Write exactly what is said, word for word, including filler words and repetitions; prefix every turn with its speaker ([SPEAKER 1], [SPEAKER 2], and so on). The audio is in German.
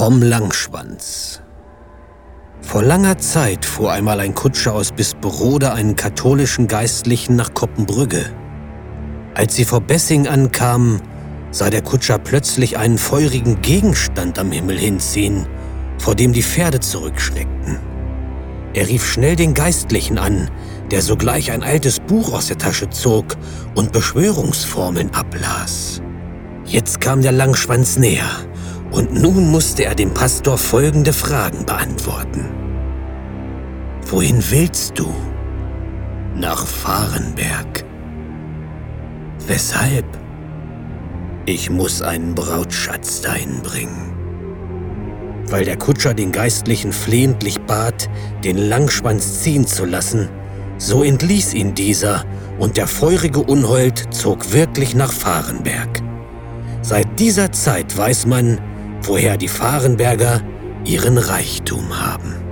[SPEAKER 1] Vom Langschwanz. Vor langer Zeit fuhr einmal ein Kutscher aus Bisperode einen katholischen Geistlichen nach Koppenbrügge. Als sie vor Bessing ankamen, sah der Kutscher plötzlich einen feurigen Gegenstand am Himmel hinziehen, vor dem die Pferde zurückschreckten. Er rief schnell den Geistlichen an, der sogleich ein altes Buch aus der Tasche zog und Beschwörungsformeln ablas. Jetzt kam der Langschwanz näher, und nun musste er dem Pastor folgende Fragen beantworten. »Wohin willst du?« »Nach Varenberg.« »Weshalb?« »Ich muss einen Brautschatz dahin bringen.« Weil der Kutscher den Geistlichen flehentlich bat, den Langschwanz ziehen zu lassen, so entließ ihn dieser, und der feurige Unhold zog wirklich nach Varenberg. Seit dieser Zeit weiß man, woher die Varenberger ihren Reichtum haben.